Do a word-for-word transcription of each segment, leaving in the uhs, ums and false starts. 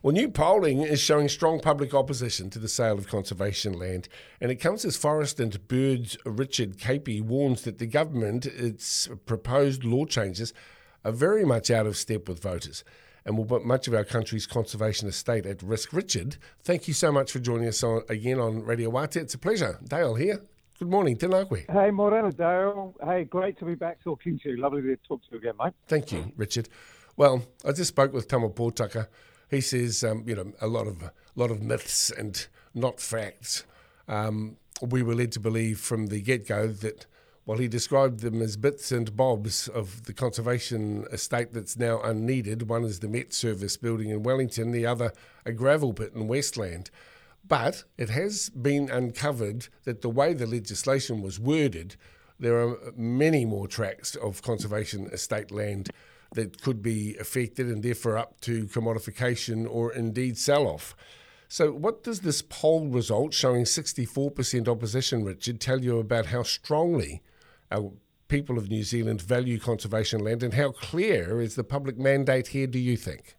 Well, new polling is showing strong public opposition to the sale of conservation land, and it comes as Forest and Birds Richard Capey warns that the government, its proposed law changes, are very much out of step with voters and will put much of our country's conservation estate at risk. Richard, thank you so much for joining us on, again on Radio Wate. It's a pleasure. Dale here. Good morning. Tēnā koe. Hey, morena, Dale. Hey, great to be back talking to you. Lovely to talk to you again, mate. Thank you, Richard. Well, I just spoke with Tama Pōtaka. He says, um, you know, a lot of a lot of myths and not facts. Um, we were led to believe from the get-go that, well, he described them as bits and bobs of the conservation estate that's now unneeded. One is the Met Service building in Wellington, the other a gravel pit in Westland. But it has been uncovered that the way the legislation was worded, there are many more tracts of conservation estate land that could be affected and therefore up to commodification or indeed sell-off. So what does this poll result showing sixty-four percent opposition, Richard, tell you about how strongly our people of New Zealand value conservation land, and how clear is the public mandate here, do you think?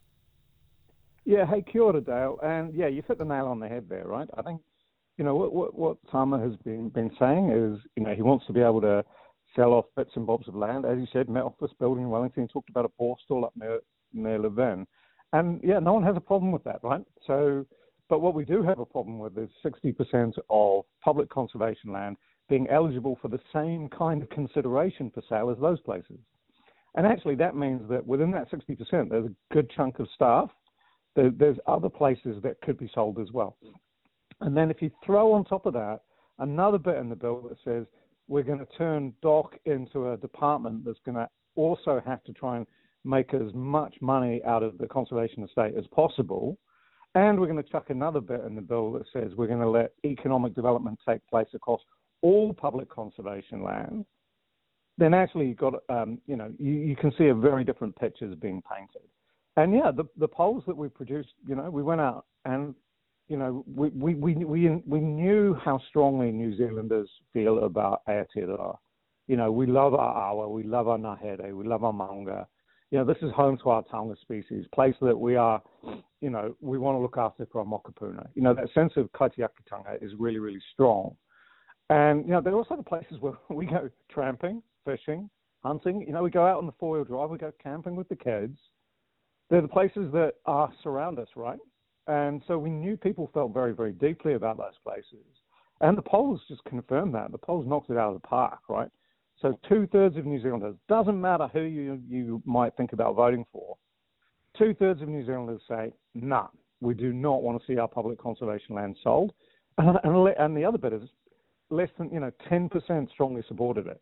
Yeah, hey, kia ora, Dale. And yeah, you've hit the nail on the head there, right? I think, you know, what what, what Tama has been, been saying is, you know, he wants to be able to sell off bits and bobs of land. As you said, Met Office building in Wellington, he talked about a borstal up near, near Levin. And yeah, no one has a problem with that, right? So, but what we do have a problem with is sixty percent of public conservation land being eligible for the same kind of consideration for sale as those places. And actually that means that within that sixty percent, there's a good chunk of stuff. There, there's other places that could be sold as well. And then if you throw on top of that another bit in the bill that says, we're going to turn D O C into a department that's going to also have to try and make as much money out of the conservation estate as possible. And we're going to chuck another bit in the bill that says we're going to let economic development take place across all public conservation land. Then actually you've got, um, you know, you, you can see a very different pictures being painted. And yeah, the, the polls that we produced, you know, we went out and you know, we, we, we, we, we knew how strongly New Zealanders feel about Aotearoa. You know, we love our awa, we love our ngahere, we love our maunga. You know, this is home to our taonga species, place that we are, you know, we want to look after for our mokopuna. You know, that sense of kaitiakitanga is really, really strong. And, you know, there are also the places where we go tramping, fishing, hunting. You know, we go out on the four-wheel drive, we go camping with the kids. They're the places that are surround us, right? And so we knew people felt very, very deeply about those places. And the polls just confirmed that. The polls knocked it out of the park, right? So two-thirds of New Zealanders, doesn't matter who you, you might think about voting for, two-thirds of New Zealanders say, nah, we do not want to see our public conservation land sold. And, and, and the other bit is less than, you know, ten percent strongly supported it.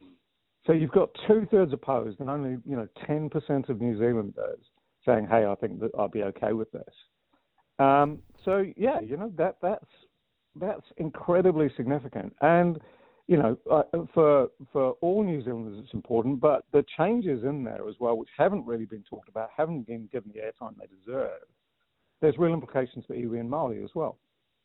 So you've got two-thirds opposed and only, you know, ten percent of New Zealanders saying, hey, I think that I'd be okay with this. Um, so yeah, you know, that that's that's incredibly significant, and you know, uh, for for all New Zealanders, it's important. But the changes in there as well, which haven't really been talked about, haven't been given the airtime they deserve. There's real implications for iwi and Māori as well.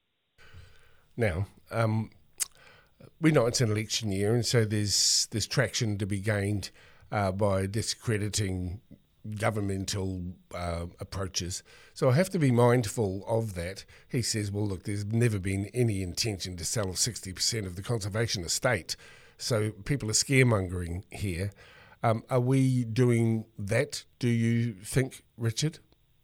Now, um, we know it's an election year, and so there's there's traction to be gained uh, by discrediting governmental uh, approaches. So I have to be mindful of that. He says, well, look, there's never been any intention to sell sixty percent of the conservation estate. So people are scaremongering here. Um, are we doing that, do you think, Richard?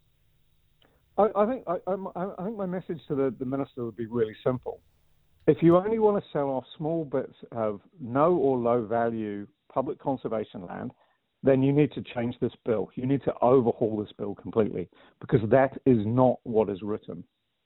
I, I think I, I, I think my message to the, the Minister would be really simple. If you only want to sell off small bits of no or low value public conservation land, then you need to change this bill. You need to overhaul this bill completely, because that is not what is written.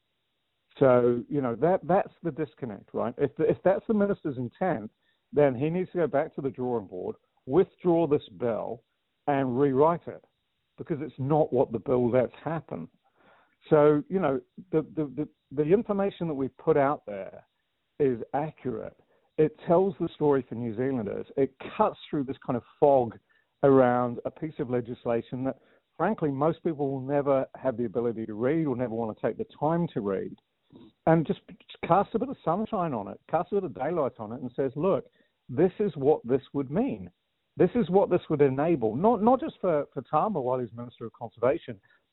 So, you know, that that's the disconnect, right? If the, if that's the minister's intent, then he needs to go back to the drawing board, withdraw this bill, and rewrite it, because it's not what the bill lets happen. So, you know, the the, the, the information that we put out there is accurate. It tells the story for New Zealanders. It cuts through this kind of fog around a piece of legislation that, frankly, most people will never have the ability to read or never want to take the time to read, and just, just cast a bit of sunshine on it, cast a bit of daylight on it, and says, look, this is what this would mean. This is what this would enable, not not just for, for Tama while he's Minister of Conservation,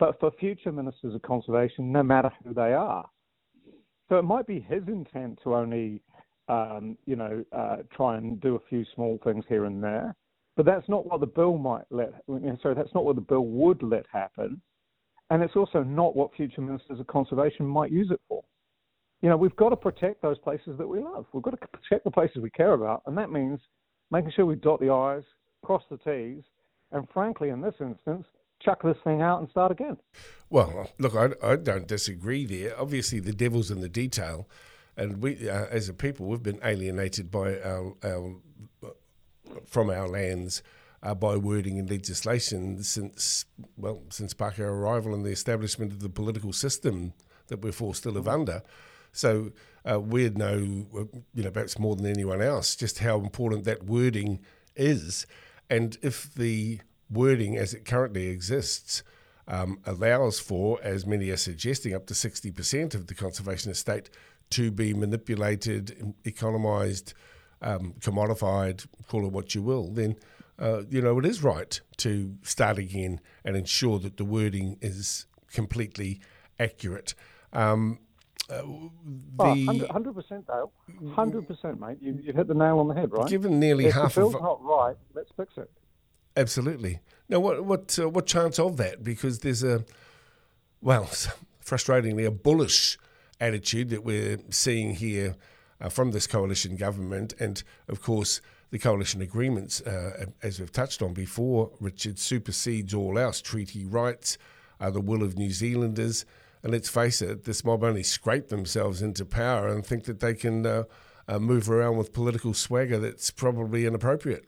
but for future ministers of conservation, no matter who they are. So it might be his intent to only, um, you know, uh, try and do a few small things here and there, but that's not what the bill might let. Sorry, that's not what the bill would let happen, and it's also not what future ministers of conservation might use it for. You know, we've got to protect those places that we love. We've got to protect the places we care about, and that means making sure we dot the I's, cross the T's, and frankly, in this instance, chuck this thing out and start again. Well, look, I, I don't disagree there. Obviously, the devil's in the detail, and we, uh, as a people, we've been alienated by our, our from our lands uh, by wording and legislation since, well, since Pākehā arrival and the establishment of the political system that we're forced to live mm-hmm. under. So uh, we know, you know, perhaps more than anyone else, just how important that wording is. And if the wording as it currently exists um, allows for, as many are suggesting, up to sixty percent of the conservation estate to be manipulated, economised, um, commodified, call it what you will, then, uh, you know, it is right to start again and ensure that the wording is completely accurate. Um, Uh, the, oh, one hundred percent, Dale. one hundred percent, mate. You, you hit the nail on the head, right? Given nearly if half the bill's of... not right, let's fix it. Absolutely. Now, what what uh, what chance of that? Because there's a, well, frustratingly, a bullish attitude that we're seeing here uh, from this coalition government. And, of course, the coalition agreements, uh, as we've touched on before, Richard, supersedes all else. Treaty rights, uh, the will of New Zealanders. And let's face it, this mob only scrape themselves into power and think that they can uh, uh, move around with political swagger that's probably inappropriate.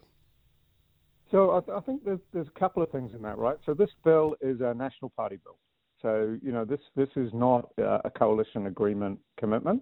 So I, th- I think there's, there's a couple of things in that, right? So this bill is a National Party bill. So, you know, this, this is not uh, a coalition agreement commitment.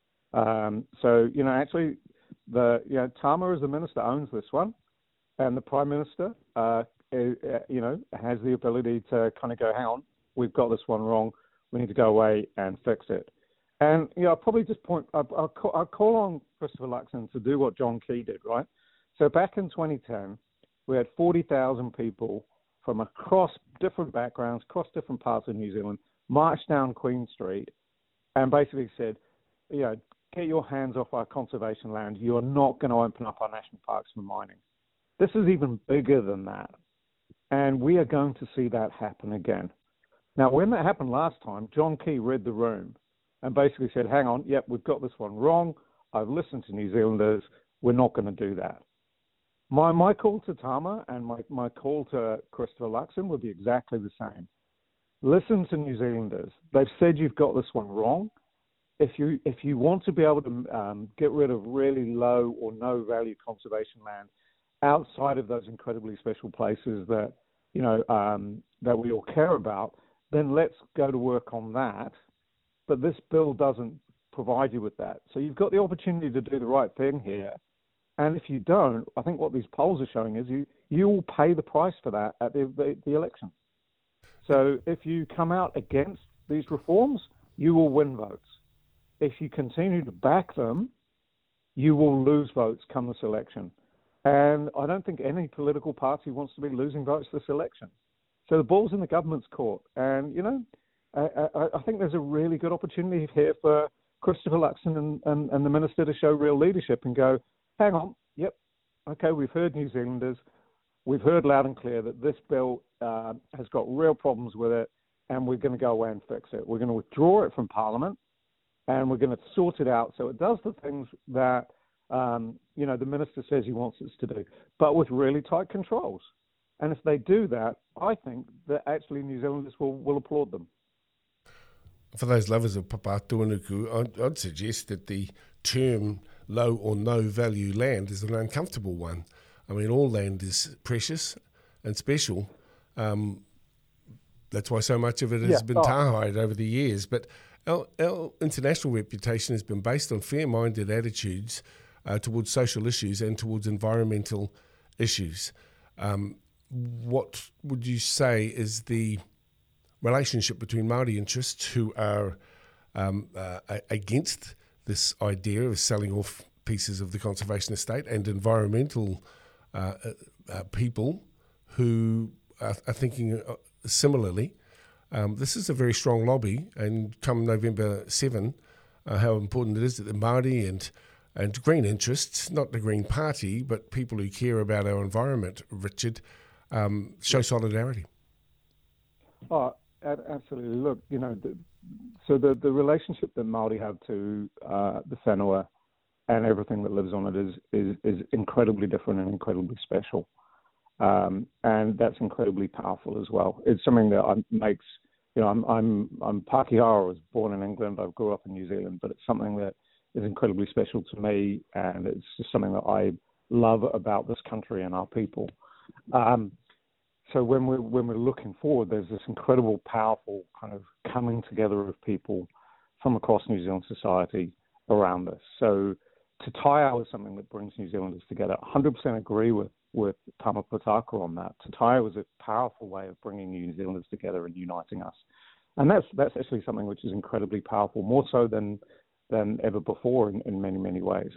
Um, so, you know, actually, the you know, Tama as the minister owns this one, and the Prime Minister, uh, is, uh, you know, has the ability to kind of go, hang on, we've got this one wrong. We need to go away and fix it. And, you know, I'll probably just point, I'll, I'll, call, I'll call on Christopher Luxon to do what John Key did, right? So back in twenty ten, we had forty thousand people from across different backgrounds, across different parts of New Zealand, march down Queen Street and basically said, you know, get your hands off our conservation land. You are not going to open up our national parks for mining. This is even bigger than that. And we are going to see that happen again. Now, when that happened last time, John Key read the room and basically said, hang on, yep, we've got this one wrong. I've listened to New Zealanders. We're not going to do that. My my call to Tama and my, my call to Christopher Luxon would be exactly the same. Listen to New Zealanders. They've said you've got this one wrong. If you if you want to be able to um, get rid of really low or no value conservation land outside of those incredibly special places that, you know, um, that we all care about, then let's go to work on that. But this bill doesn't provide you with that. So you've got the opportunity to do the right thing here. And if you don't, I think what these polls are showing is you, you will pay the price for that at the, the, the election. So if you come out against these reforms, you will win votes. If you continue to back them, you will lose votes come this election. And I don't think any political party wants to be losing votes this election. So the ball's in the government's court. And, you know, I, I, I think there's a really good opportunity here for Christopher Luxon and, and, and the minister to show real leadership and go, hang on, yep, okay, we've heard New Zealanders. We've heard loud and clear that this bill uh, has got real problems with it, and we're going to go away and fix it. We're going to withdraw it from Parliament, and we're going to sort it out so it does the things that, um, you know, the minister says he wants us to do, but with really tight controls. And if they do that, I think that actually New Zealanders will, will applaud them. For those lovers of Papatūānuku, I'd, I'd suggest that the term low or no value land is an uncomfortable one. I mean, all land is precious and special. Um, that's why so much of it has yeah. been oh. tarhied over the years. But our, our international reputation has been based on fair-minded attitudes uh, towards social issues and towards environmental issues. Um, what would you say is the relationship between Māori interests who are um, uh, against this idea of selling off pieces of the conservation estate and environmental uh, uh, people who are, are thinking similarly Um, this is a very strong lobby, and come November seventh, uh, how important it is that the Māori and and green interests, not the Green Party, but people who care about our environment, Richard, um, show solidarity. Oh, absolutely. Look, you know, the, so the, the relationship that Māori have to uh, the whenua and everything that lives on it is, is, is incredibly different and incredibly special. Um, and that's incredibly powerful as well. It's something that I, makes, you know, I'm, I'm, I'm Pākehā. I was born in England. I grew up in New Zealand, but it's something that is incredibly special to me, and it's just something that I love about this country and our people. Um, so when we're when we're looking forward, there's this incredible, powerful kind of coming together of people from across New Zealand society around this. So Te Taiao is something that brings New Zealanders together. one hundred percent agree with with Tama Potaka on that. Te Taiao is a powerful way of bringing New Zealanders together and uniting us, and that's that's actually something which is incredibly powerful, more so than than ever before in, in many, many ways.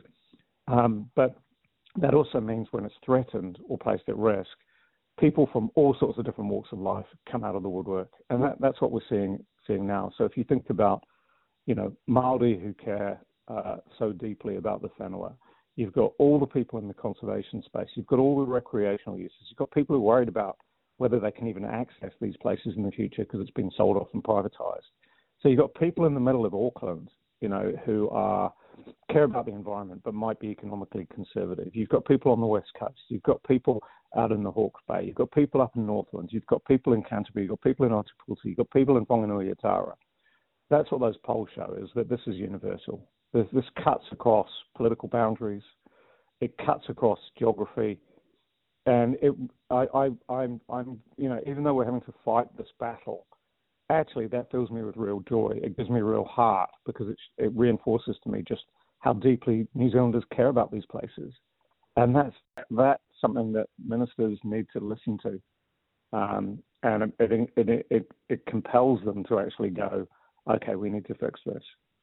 Um, but that also means when it's threatened or placed at risk, people from all sorts of different walks of life come out of the woodwork. And that, that's what we're seeing seeing now. So if you think about, you know, Māori who care uh, so deeply about the whenua, you've got all the people in the conservation space, you've got all the recreational uses, you've got people who are worried about whether they can even access these places in the future because it's been sold off and privatised. So you've got people in the middle of Auckland, you know, who are care about the environment but might be economically conservative. You've got people on the West Coast. You've got people out in the Hawke's Bay. You've got people up in Northlands. You've got people in Canterbury. You've got people in Ōtepoti. You've got people in Whanganui-Atara. That's what those polls show, is that this is universal. This, this cuts across political boundaries. It cuts across geography. And it, I, I, I'm, I'm, you know, even though we're having to fight this battle, actually, that fills me with real joy. It gives me real heart because it, it reinforces to me just how deeply New Zealanders care about these places. And that's, that's something that ministers need to listen to. Um, and it, it, it, it compels them to actually go, okay, we need to fix this.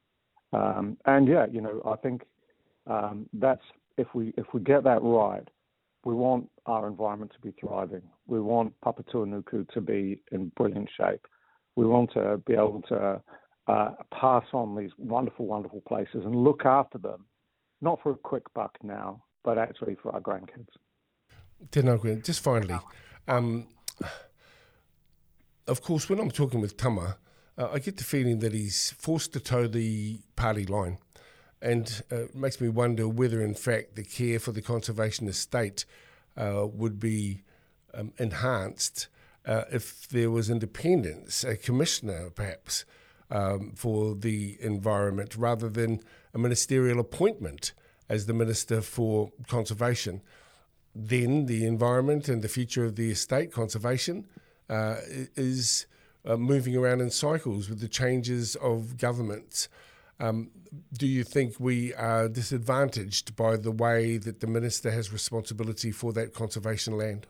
Um, and yeah, you know, I think um, that's, if we, if we get that right, we want our environment to be thriving. We want Papatūānuku to be in brilliant shape. We want to be able to uh, pass on these wonderful, wonderful places and look after them, not for a quick buck now, but actually for our grandkids. Tēnā koe. Just finally, um, of course, when I'm talking with Tama, uh, I get the feeling that he's forced to toe the party line, and uh, it makes me wonder whether, in fact, the care for the conservation estate uh, would be um, enhanced Uh, if there was independence, a commissioner perhaps um, for the environment rather than a ministerial appointment as the Minister for Conservation. Then the environment and the future of the estate conservation uh, is uh, moving around in cycles with the changes of governments. Um, do you think we are disadvantaged by the way that the Minister has responsibility for that conservation land?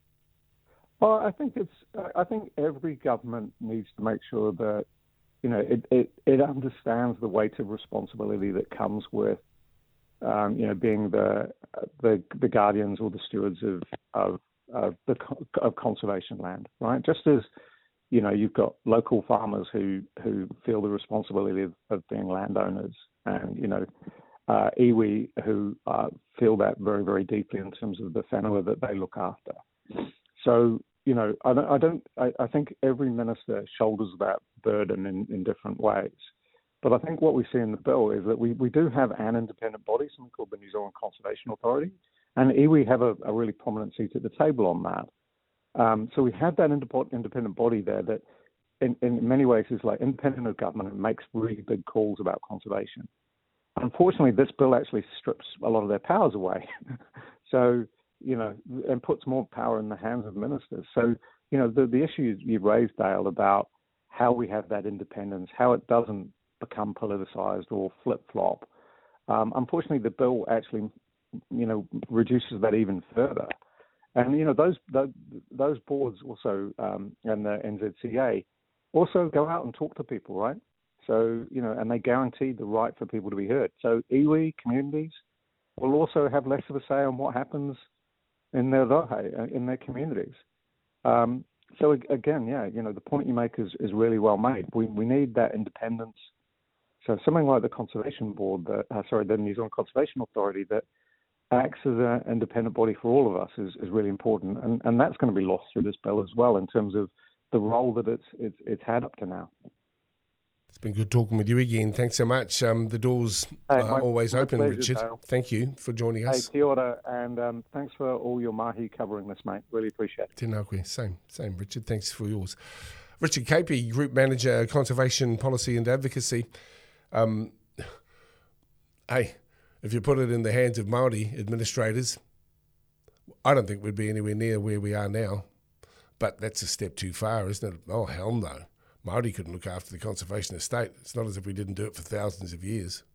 Well, I think it's. I think every government needs to make sure that, you know, it, it, it understands the weight of responsibility that comes with, um, you know, being the the the guardians or the stewards of of of the of conservation land, right? Just as, you know, you've got local farmers who who feel the responsibility of, of being landowners, and you know, uh, iwi who uh, feel that very very deeply in terms of the whenua that they look after. So, you know, I don't, I, don't I, I think every minister shoulders that burden in, in different ways. But I think what we see in the bill is that we, we do have an independent body, something called the New Zealand Conservation Authority, and iwi have a, a really prominent seat at the table on that. Um, so we have that independent body there that in, in many ways is like independent of government and makes really big calls about conservation. Unfortunately, this bill actually strips a lot of their powers away. So, you know, and puts more power in the hands of ministers. So, you know, the, the issue you raised, Dale, about how we have that independence, how it doesn't become politicized or flip-flop. Um, unfortunately, the bill actually, you know, reduces that even further. And, you know, those those, those boards also, um, and the N Z C A, also go out and talk to people, right? So, you know, and they guarantee the right for people to be heard. So iwi communities will also have less of a say on what happens in their rohe, in their communities. Um, So again, yeah, you know, the point you make is, is really well made. We we need that independence. So something like the Conservation Board, that uh, sorry, the New Zealand Conservation Authority, that acts as an independent body for all of us is, is really important, and and that's going to be lost through this bill as well in terms of the role that it's it's, it's had up to now. It's been good talking with you again. Thanks so much. Um, the doors hey, are my, always my open, pleasure, Richard. Dale. Thank you for joining us. Hey, kia ora, and um, thanks for all your mahi covering this, mate. Really appreciate it. Tēnā koe. Same, same, Richard. Thanks for yours. Richard Capey, Group Manager, Conservation Policy and Advocacy. Um, hey, if you put it in the hands of Māori administrators, I don't think we'd be anywhere near where we are now. But that's a step too far, isn't it? Oh, hell no. Māori couldn't look after the conservation estate. It's not as if we didn't do it for thousands of years.